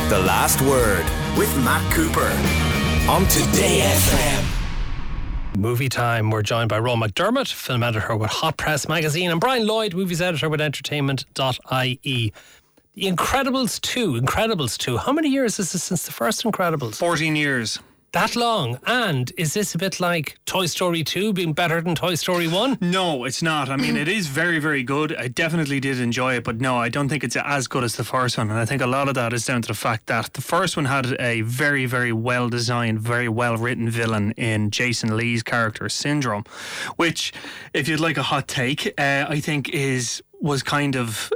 The Last Word with Matt Cooper on Today FM. Movie time. We're joined by Ro McDermott, film editor with Hot Press magazine, and Brian Lloyd, movies editor with entertainment.ie. The Incredibles 2. How many years is this since the first Incredibles? 14 years. That long? And is this a bit like Toy Story 2 being better than Toy Story 1? No, it's not. I mean, it is very, very good. I definitely did enjoy it, but no, I don't think it's as good as the first one. And I think a lot of that is down to the fact that the first one had a very, very well designed, very well written villain in Jason Lee's character, Syndrome, which, if you'd like a hot take, I think was kind of,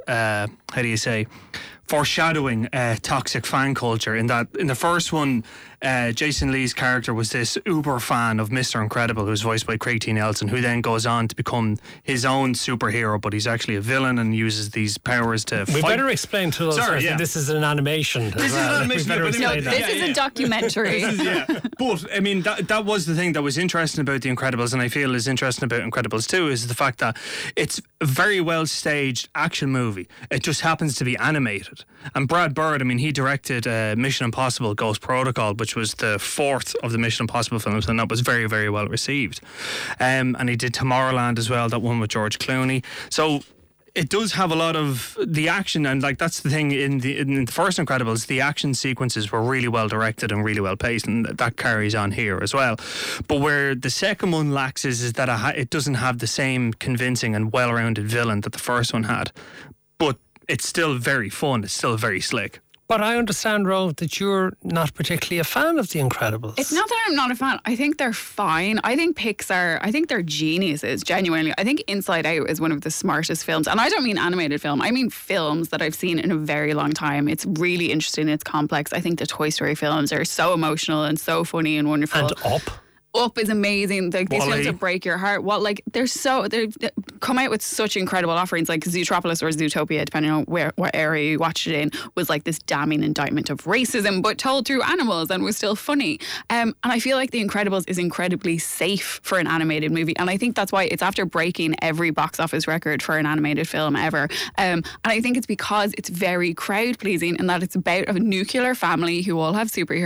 foreshadowing toxic fan culture, in that in the first one, Jason Lee's character was this uber fan of Mr. Incredible, who's voiced by Craig T. Nelson, who then goes on to become his own superhero, but he's actually a villain and uses these powers to fight. We better explain to us that this is an animation. This is an animation. This is a documentary. But I mean, that was the thing that was interesting about The Incredibles, and I feel is interesting about Incredibles 2, is the fact that it's a very well staged action movie. It just happens to be animated. And Brad Bird, I mean, he directed Mission Impossible Ghost Protocol, which was the fourth of the Mission Impossible films, and that was very, very well received. And he did Tomorrowland as well, that one with George Clooney. So it does have a lot of the action, and like that's the thing in the first Incredibles, the action sequences were really well directed and really well paced, and that carries on here as well. But where the second one lacks is that it doesn't have the same convincing and well-rounded villain that the first one had. But it's still very fun. It's still very slick. But I understand, Ro, that you're not particularly a fan of The Incredibles. It's not that I'm not a fan. I think they're fine. I think Pixar, I think they're geniuses, genuinely. I think Inside Out is one of the smartest films. And I don't mean animated film. I mean films that I've seen in a very long time. It's really interesting. It's complex. I think the Toy Story films are so emotional and so funny and wonderful. And Up is amazing. Like, these films that break your heart. They come out with such incredible offerings. Like Zootropolis or Zootopia, depending on what area you watched it in, was like this damning indictment of racism, but told through animals, and was still funny. And I feel like The Incredibles is incredibly safe for an animated movie, and I think that's why it's after breaking every box office record for an animated film ever. And I think it's because it's very crowd pleasing, in that it's about a nuclear family who all have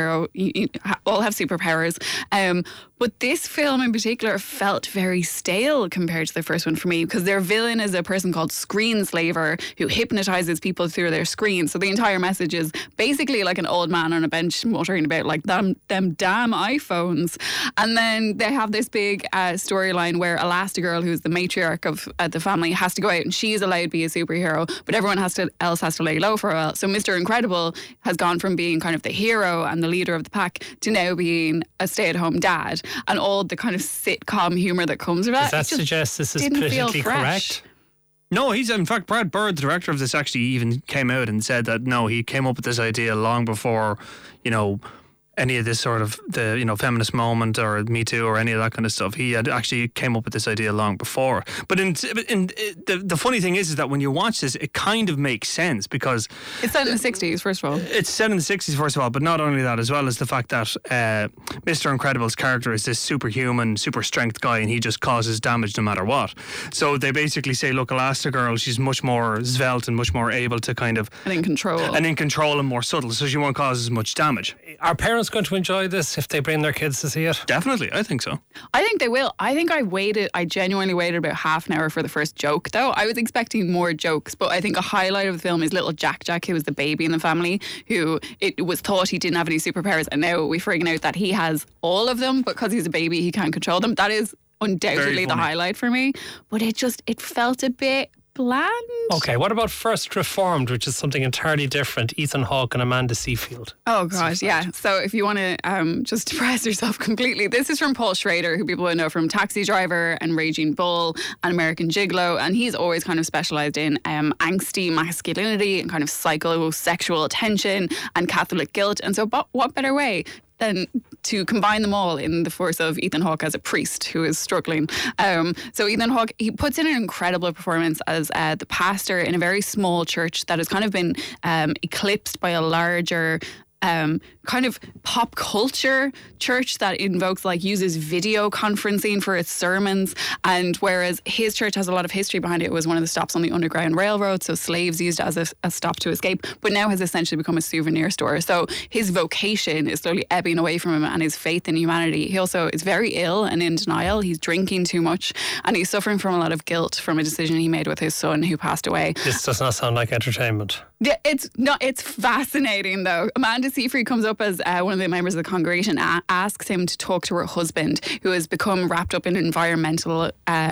superpowers. But this film in particular felt very stale compared to the first one for me, because their villain is a person called Screenslaver who hypnotizes people through their screen. So the entire message is basically like an old man on a bench muttering about like them damn iPhones. And then they have this big storyline where Elastigirl, who's the matriarch of the family, has to go out and she's allowed to be a superhero, but everyone else has to lay low for a while. So Mr. Incredible has gone from being kind of the hero and the leader of the pack to now being a stay-at-home dad. And all the kind of sitcom humour that comes with that. Does that suggest this is politically correct? No, in fact, Brad Bird, the director of this, actually even came out and said that no, he came up with this idea long before, any of this sort of feminist moment or Me Too or any of that kind of stuff. He had actually came up with this idea long before. But the funny thing is that when you watch this, it kind of makes sense, because it's set in the 60s, first of all. It's set in the 60s, first of all, but not only that, as well as the fact that Mr. Incredible's character is this superhuman, super strength guy, and he just causes damage no matter what. So they basically say, look, Elastigirl, she's much more svelte and much more able to kind of... And in control and more subtle, so she won't cause as much damage. Are parents going to enjoy this if they bring their kids to see it? Definitely, I think so. I think they will. I think I genuinely waited about half an hour for the first joke, though. I was expecting more jokes, but I think a highlight of the film is little Jack, who was the baby in the family, who it was thought he didn't have any superpowers, and now we're figuring out that he has all of them, but because he's a baby, he can't control them. That is undoubtedly the highlight for me, but it felt a bit bland. Okay, what about First Reformed, which is something entirely different? Ethan Hawke and Amanda Seyfried. Oh God, yeah. So if you want to just depress yourself completely, this is from Paul Schrader, who people would know from Taxi Driver and Raging Bull and American Gigolo, and he's always kind of specialised in angsty masculinity and kind of psychosexual tension and Catholic guilt. And so what better way than to combine them all in the force of Ethan Hawke as a priest who is struggling. So Ethan Hawke, he puts in an incredible performance as the pastor in a very small church that has kind of been eclipsed by a larger kind of pop culture church that invokes, like, uses video conferencing for its sermons. And whereas his church has a lot of history behind it, it was one of the stops on the Underground Railroad, so slaves used it as a stop to escape, but now has essentially become a souvenir store. So his vocation is slowly ebbing away from him and his faith in humanity. He also is very ill and in denial. He's drinking too much and he's suffering from a lot of guilt from a decision he made with his son who passed away. This does not sound like entertainment. Yeah, it's not. It's fascinating though. Amanda Seyfried comes up as one of the members of the congregation, asks him to talk to her husband, who has become wrapped up in environmentalist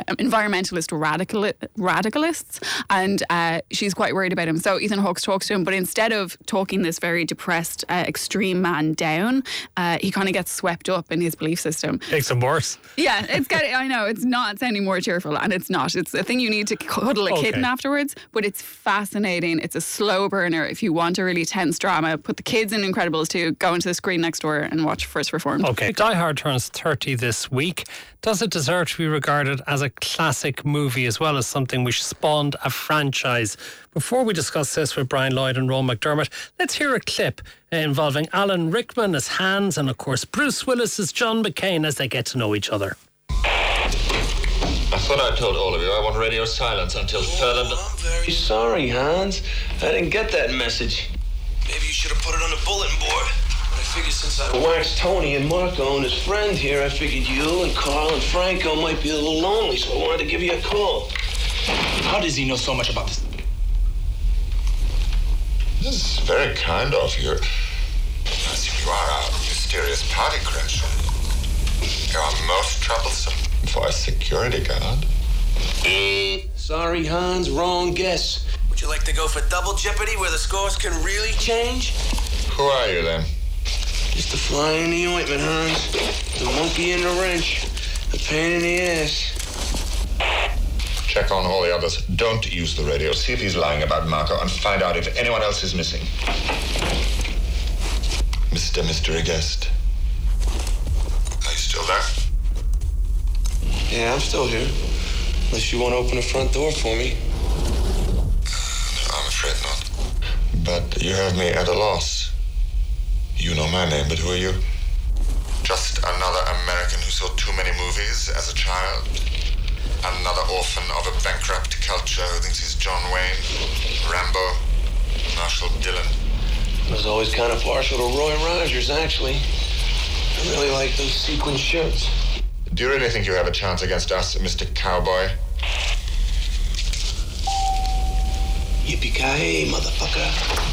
radicalists, and she's quite worried about him. So Ethan Hawke talks to him, but instead of talking this very depressed, extreme man down, he kind of gets swept up in his belief system. Makes him worse. Yeah, I know it's not sounding more cheerful, and it's not. It's a thing you need to cuddle a kitten afterwards, but it's fascinating. It's a slow burner. If you want a really tense drama, put the kids in Incredibles 2, go into the screen next door and watch First Reformed. Okay, Die Hard turns 30 this week. Does it deserve to be regarded as a classic movie as well as something which spawned a franchise? Before we discuss this with Brian Lloyd and Rowan McDermott, let's hear a clip involving Alan Rickman as Hans and, of course, Bruce Willis as John McCain as they get to know each other. I thought I told all of you I want radio silence until further... I'm very sorry, Hans. I didn't get that message. Maybe you should have put it on the bulletin board. But I figured since I Waxed Tony and Marco and his friend here, I figured you and Carl and Franco might be a little lonely, so I wanted to give you a call. How does he know so much about this? This is very kind of you. I see you are a mysterious party crasher. You are most troublesome for a security guard. Sorry, Hans, wrong guess. Would you like to go for double jeopardy where the scores can really change? Who are you then? Just a fly in the ointment, Hans. The monkey in the wrench. The pain in the ass. Check on all the others. Don't use the radio. See if he's lying about Marco and find out if anyone else is missing. Mr. Mystery Guest. Are you still there? Yeah, I'm still here. Unless you want to open the front door for me. I'm afraid not. But you have me at a loss. You know my name, but who are you? Just another American who saw too many movies as a child. Another orphan of a bankrupt culture who thinks he's John Wayne, Rambo, Marshall Dillon. I was always kind of partial to Roy Rogers, actually. I really like those sequin shirts. Do you really think you have a chance against us, Mr. Cowboy? Yippee-ki-yay, motherfucker.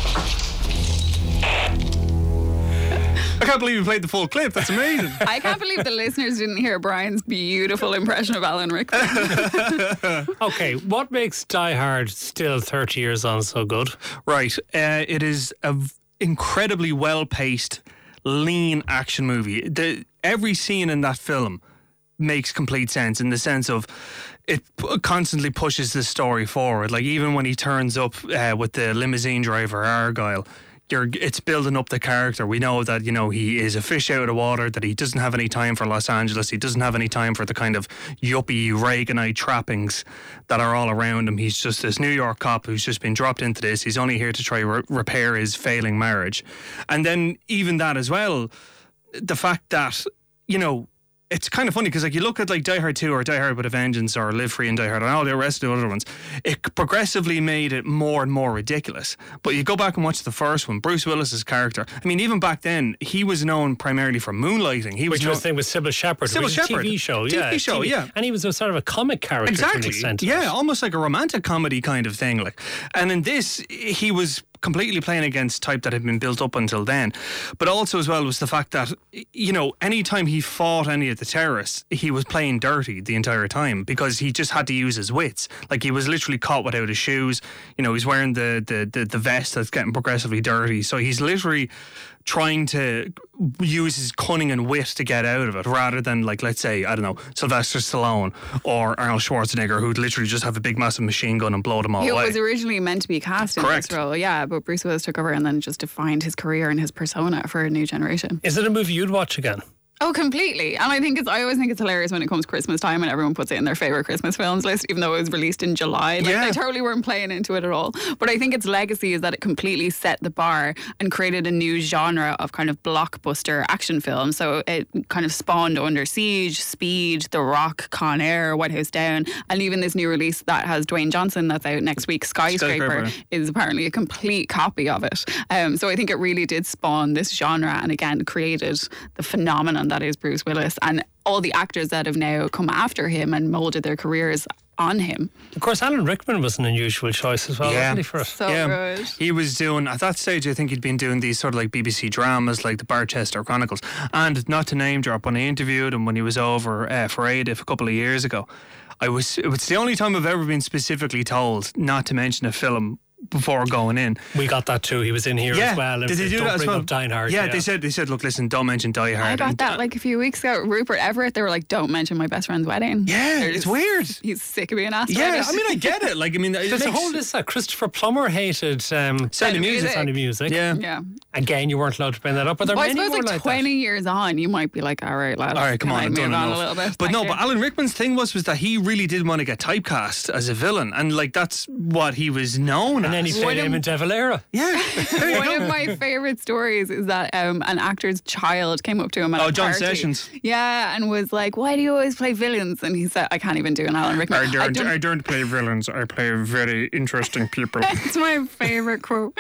I can't believe you played the full clip. That's amazing. I can't believe the listeners didn't hear Brian's beautiful impression of Alan Rickman. Okay, what makes Die Hard still 30 years on so good? Right. It is an incredibly well-paced, lean action movie. Every scene in that film makes complete sense in the sense of it constantly pushes the story forward. Like, even when he turns up with the limousine driver, Argyle, it's building up the character. We know that, he is a fish out of water, that he doesn't have any time for Los Angeles. He doesn't have any time for the kind of yuppie Reaganite trappings that are all around him. He's just this New York cop who's just been dropped into this. He's only here to try repair his failing marriage. And then even that as well, the fact that, it's kind of funny because, like, you look at like Die Hard 2 or Die Hard with a Vengeance or Live Free and Die Hard and all the rest of the other ones, it progressively made it more and more ridiculous. But you go back and watch the first one, Bruce Willis's character. I mean, even back then, he was known primarily for moonlighting. Which was the thing with Sybil Shepherd. Sybil Shepherd. TV show, TV show, yeah. And he was a sort of a comic character to an extent. Yeah, almost like a romantic comedy kind of thing. Like, and in this, he was completely playing against type that had been built up until then. But also as well was the fact that, anytime he fought any of the terrorists, he was playing dirty the entire time because he just had to use his wits. Like, he was literally caught without his shoes. He's wearing the vest that's getting progressively dirty. So he's literally trying to use his cunning and wit to get out of it, rather than, like, let's say, I don't know, Sylvester Stallone or Arnold Schwarzenegger, who'd literally just have a big massive machine gun and blow them all away. He was originally meant to be cast in this role, yeah, but Bruce Willis took over and then just defined his career and his persona for a new generation. Is it a movie you'd watch again? Oh, completely. And I always think it's hilarious when it comes Christmas time and everyone puts it in their favourite Christmas films list, even though it was released in July. Like, they totally weren't playing into it at all. But I think its legacy is that it completely set the bar and created a new genre of kind of blockbuster action film. So it kind of spawned Under Siege, Speed, The Rock, Con Air, White House Down, and even this new release that has Dwayne Johnson that's out next week, Skyscraper, is apparently a complete copy of it. So I think it really did spawn this genre and again created the phenomenon that is Bruce Willis and all the actors that have now come after him and moulded their careers on him. Of course, Alan Rickman was an unusual choice as well, wasn't he, for it? So good. He was doing, at that stage, I think he'd been doing these sort of like BBC dramas like the Barchester Chronicles. And not to name drop, when I interviewed him when he was over for AIDF a couple of years ago, it's the only time I've ever been specifically told not to mention a film before going in. We got that too. He was in here as well. Did they do that as well? Die Hard. Yeah, they said, look, listen, don't mention Die Hard. I got that like a few weeks ago. Rupert Everett, they were like, don't mention my best friend's wedding. Yeah, it's weird. He's sick of being asked. Yeah, I mean, I get it. Like, I mean, there's a whole list. Christopher Plummer hated Sound of Music. Yeah. Again, you weren't allowed to bring that up. But there are many I suppose more like 20 years on, you might be like, all right, lads. All right, come on, move on a little bit. But but Alan Rickman's thing was that he really did want to get typecast as a villain, and like that's what he was known as. And then he played him in De Valera. Yeah. One of my favourite stories is that an actor's child came up to him at a party. John Sessions. Yeah, and was like, why do you always play villains? And he said, I can't even do an Alan Rickman. I don't play villains. I play very interesting people. It's my favourite quote.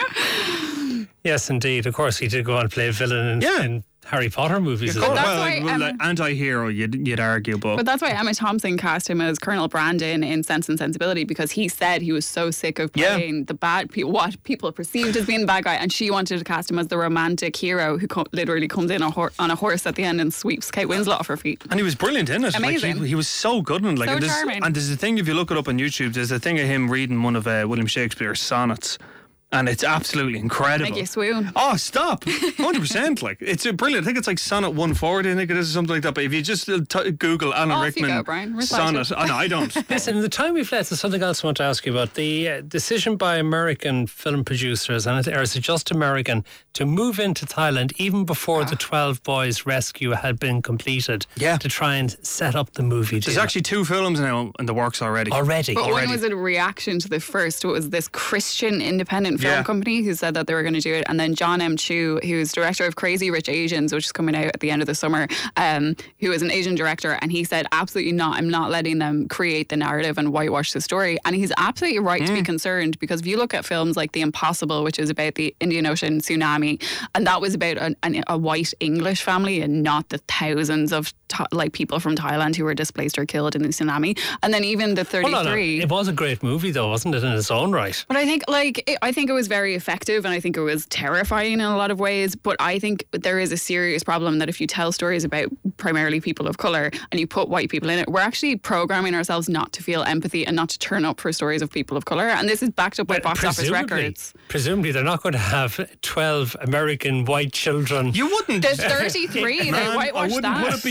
Yes, indeed. Of course, he did go on to play a villain in Harry Potter movies as well. Like anti-hero, you'd argue, but that's why Emma Thompson cast him as Colonel Brandon in Sense and Sensibility, because he said he was so sick of playing the bad people, what people perceived as being the bad guy, and she wanted to cast him as the romantic hero who literally comes in on a horse at the end and sweeps Kate Winslet off her feet. And he was brilliant in it. Amazing. Like, he was so good in it. Like, so charming. And there's a thing, if you look it up on YouTube, there's a thing of him reading one of William Shakespeare's sonnets. And it's absolutely incredible. Make you swoon. Oh, stop. 100%. Like, it's brilliant. I think it's like Sonnet 140, I think it is, or something like that. But if you just Google Alan Rickman sonnet. Oh, no, I don't. Listen, in the time we've left, there's something else I want to ask you about. The decision by American film producers, or is it just American, to move into Thailand even before the 12 Boys rescue had been completed to try and set up the movie. There's actually 2 films now in the works already. But one was a reaction to the first. It was this Christian independent film company who said that they were going to do it, and then John M. Chu, who's director of Crazy Rich Asians, which is coming out at the end of the summer, who is an Asian director, and he said absolutely not, I'm not letting them create the narrative and whitewash the story. And he's absolutely right to be concerned, because if you look at films like The Impossible, which is about the Indian Ocean tsunami, and that was about a white English family and not the thousands of people from Thailand who were displaced or killed in the tsunami. And then even the 33. It was a great movie though, wasn't it, in its own right? But I think it was very effective, and I think it was terrifying in a lot of ways. But I think there is a serious problem that if you tell stories about primarily people of colour and you put white people in it, we're actually programming ourselves not to feel empathy and not to turn up for stories of people of colour. And this is backed up by box office records. Presumably they're not going to have 12 American white children. You wouldn't. There's 33. They whitewashed that. I wouldn't put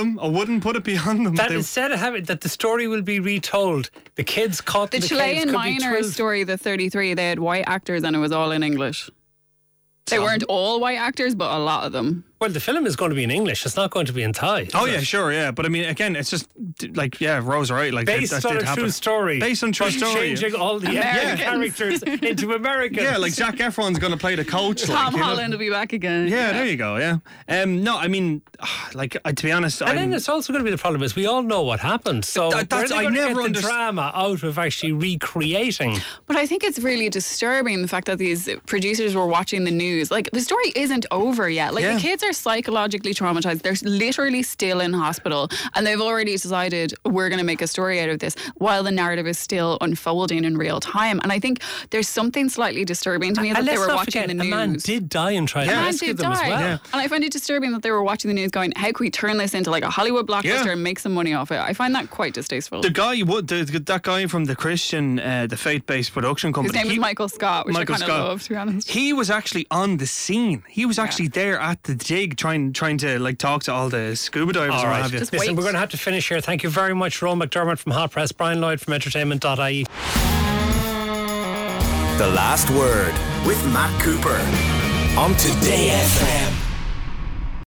it beyond them. That instead of having that, the story will be retold. The kids caught the Chilean miners story, the 33, they had white actors and it was all in English. They weren't all white actors, but a lot of them. Well, the film is going to be in English. It's not going to be in Thai. Oh, yeah, sure, yeah. But I mean, again, it's just like, Rose right. Like, based on a true story. Based on true story. Changing all the characters into Americans. Yeah, like Zac Efron's going to play the coach. Tom Holland will be back again. Yeah, there you go, yeah. No, I mean, like, to be honest. And then it's also going to be the problem is we all know what happened. So I never get the drama out of actually recreating. But I think it's really disturbing the fact that these producers were watching the news. Like, the story isn't over yet. Like, the kids are psychologically traumatized. They're literally still in hospital, and they've already decided we're going to make a story out of this while the narrative is still unfolding in real time. And I think there's something slightly disturbing to me that they were watching the news. A man did die and tried to rescue them as well. Yeah. And I find it disturbing that they were watching the news going, how can we turn this into like a Hollywood blockbuster and make some money off it? I find that quite distasteful. That guy from the Christian, the faith-based production company. His name is Michael Scott, which I kind of love, to be honest. He was actually on the scene. He was actually there at the dig trying to like talk to all the scuba divers. All right. Listen, we're going to have to finish here. Thank you very much, Ron McDermott from Hot Press, Brian Lloyd from Entertainment.ie. The Last Word with Matt Cooper on Today FM.